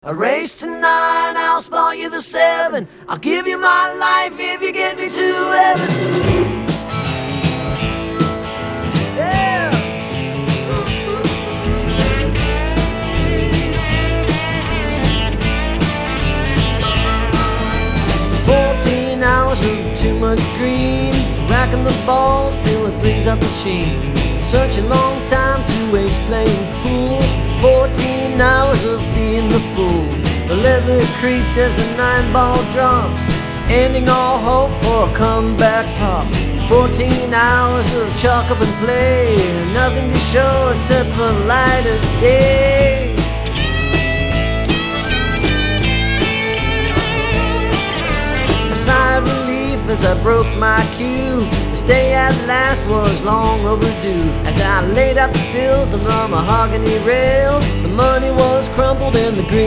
A race to 9, I'll spot you the 7. I'll give you my life if you get me to heaven. Yeah. 14 hours of too much green, racking the balls till it brings out the sheen. Such a long time to waste playing pool. 14 hours of being the fool. The leather creaked as the 9-ball dropped, ending all hope for a comeback pop. 14 hours of chalk up and play, nothing to show except the light of day. A sigh of relief as I broke my cue. This day at last was long overdue. As I laid out the bills on the mahogany rail, the money was crumpled in the green